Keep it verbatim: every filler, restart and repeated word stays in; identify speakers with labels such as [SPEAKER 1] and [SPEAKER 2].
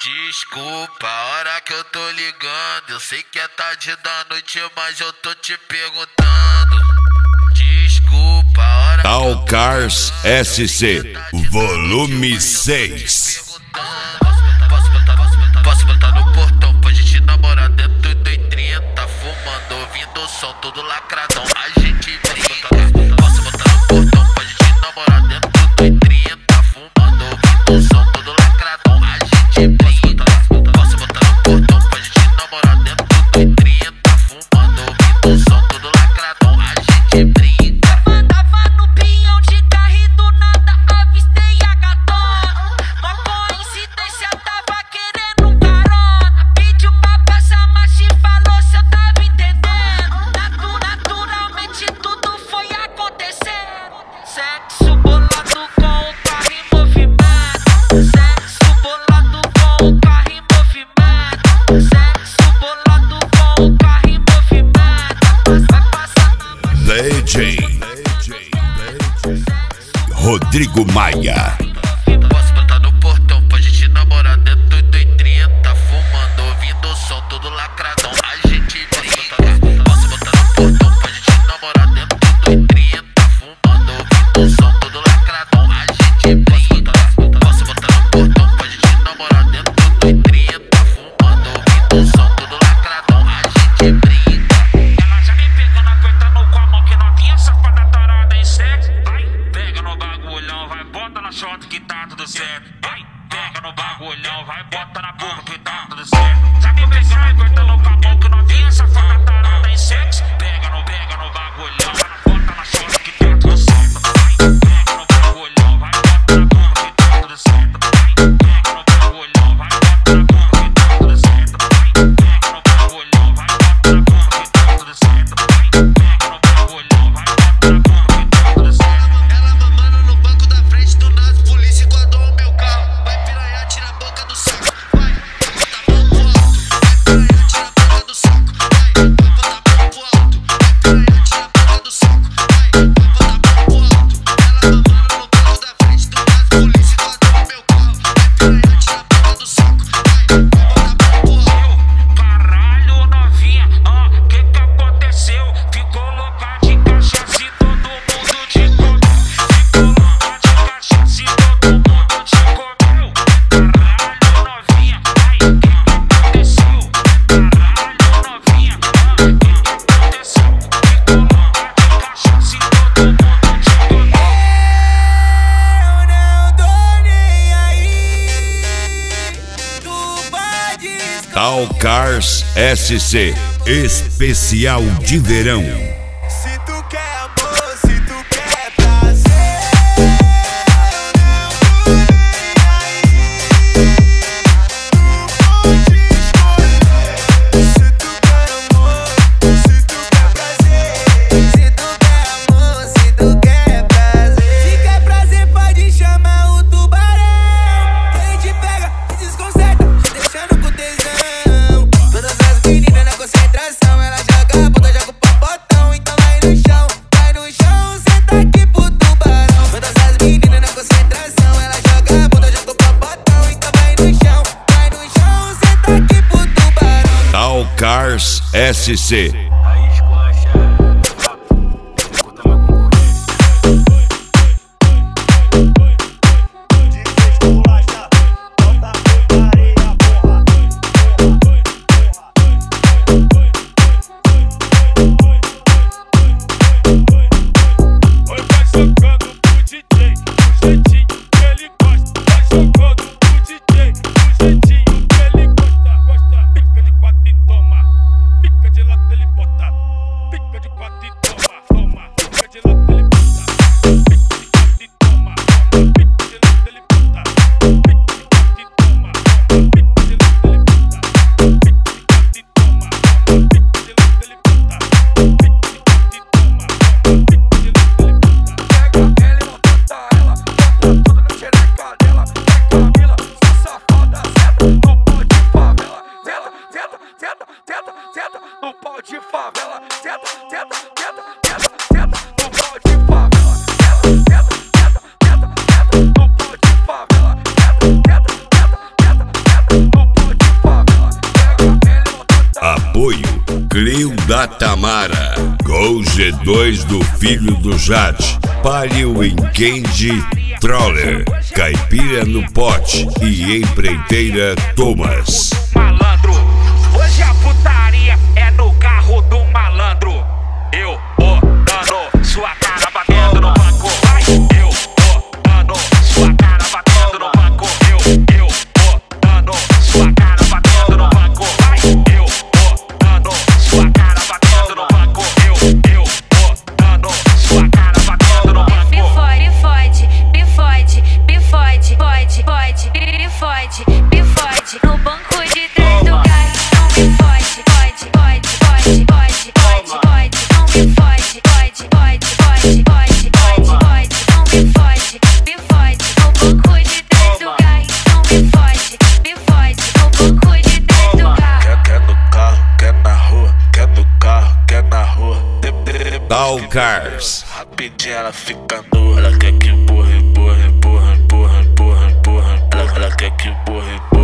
[SPEAKER 1] Desculpa a hora que eu tô ligando. Eu sei que é tarde da noite, mas eu tô te perguntando. Desculpa a hora
[SPEAKER 2] Tal Cars S C Volume seis.
[SPEAKER 1] Posso botar, posso botar, posso botar no portão pra gente namorar dentro do trinta, fumando, ouvindo o som todo lacradão. A gente brinca. Posso botar no portão pra gente namorar dentro do trinta, fumando, ouvindo o som todo lacradão. A gente brinca. Posso botar no portão pra gente namorar dentro do trinta, fumando, ouvindo o som todo lacradão. A gente brinca.
[SPEAKER 3] Tava no pinhão de carro e do nada avistei a gatona. Uma coincidência, tava querendo um carona. Pediu pra passar, mas te falou se eu tava entendendo. Natu, naturalmente tudo foi acontecendo. Sexo bolado com o carro em movimento. Sexo bolado com o carro em movimento. Sexo bolado com o carro em movimento. Vai passar na
[SPEAKER 2] D J Rodrigo Maia.
[SPEAKER 1] Posso botar no portão pra gente namorar dentro do trinta, fumando, ouvindo o som todo lacradão. A gente brinca. Posso botar no portão pra gente namorar dentro do trinta, fumando, ouvindo o som todo lacradão. A gente brinca. Posso botar no portão pra gente namorar dentro do trinta, fumando, ouvindo o som todo lacradão. A gente brinca.
[SPEAKER 4] Ela já me pegando, apertando com a mão que novinha, safada tarada em sexo. Vai, pega no bagulhão, vai, bota na chota que tá tudo certo. Vai, pega no bagulhão, vai, bota na boca que tá tudo certo. Já me pegando, apertando com a mão que novinha, safada tarada em sexo. Pega no, pega no bagulhão, vai, bota na chota que tá tudo certo. Vai, pega no bagulhão, vai, bota na boca que tá tudo certo. Vai, pega no bagulhão, vai, bota na boca que tá tudo certo. Vai, pega no bagulhão, vai, bota na boca que tá tudo certo. Vai, pega no bagulhão, vai, bota na boca que tá tudo certo.
[SPEAKER 5] Ela mamando no banco da frente do nada, polícia guardou o meu carro. Vai piranha, tira a boca do saco. Vai, bota a mão pro alto. Vai piranha, tira a boca do saco. Vai, bota a mão pro alto. Vai piranha, tira a boca do saco. Vai, bota a mão pro alto. Ela mamando no banco da frente do nada, polícia guardou o meu carro. Vai piranha, tira a boca do saco. Vai, bota a mão pro alto.
[SPEAKER 4] Caralho, novinha, ah, que que aconteceu? Ficou louca de cachaça e todo mundo te comeu. Ficou louca de cachaça e todo mundo te comeu. Caralho, novinha, ai, que que aconteceu? Caralho, novinha, ah, que que aconteceu? Ficou louca de cachaça e todo mundo te comeu.
[SPEAKER 6] Eu não tô nem aí. Tu pode
[SPEAKER 2] Tal Cars S C Especial de Verão.
[SPEAKER 6] Se tu quer amor, se tu quer prazer, eu não tô nem aí. Tu pode escolher. Se tu quer amor, se tu quer prazer. Se tu quer amor, se tu quer prazer. Se quer prazer, pode chamar o tubarão. Ele te pega, te desconcerta, te deixando com tesão. Todas as meninas na concentração, ela joga a bunda, joga o papotão. Então vai no chão, vai no chão, senta aqui pro tubarão. Todas as meninas na concentração, ela joga a bunda, joga o papotão. Então vai no chão, vai no chão, senta aqui pro tubarão.
[SPEAKER 2] Tal Cars S C.
[SPEAKER 4] Aí esculacha, escuta uma Oi, vai jogando pro D J, do jeitinho que ele gosta. Vai jogando pro D J, do jeitinho que ele gosta. Gosta, fica de quatro e toma. Fica de lado, ele bota.
[SPEAKER 2] Clio da Tamara, Gol G dois do filho do Jade, Palio em Candy, Troller, Caipira no Pote e Empreiteira Thomas.
[SPEAKER 4] Malandro, hoje a putaria é no carro do malandro. Eu botando sua cara batendo no banco. Vai, eu botando sua cara batendo no banco. Eu, eu botando sua cara batendo no banco. Vai, eu botando sua cara batendo no banco. Eu, eu botando sua cara batendo no banco.
[SPEAKER 3] Me fode, fode, me fode, me fode, pode, pode, me fode, me fode. No banco de trás do gás, não me fode, pode, pode, pode, pode, pode, pode, não me fode, pode, pode, pode, pode, pode, pode, não me fode, me fode. No banco de trás do gás, não me fode, me fode. No banco de trás do carro.
[SPEAKER 5] Quer, quer no carro, quer na rua, quer no carro, quer na rua. De, de, de,
[SPEAKER 2] Tal Cars,
[SPEAKER 5] rapidinho ela fica nua. Ela quer que empurra, empurra, empurra, empurra, empurra, empurra. Ela, ela quer que empurra, empurra.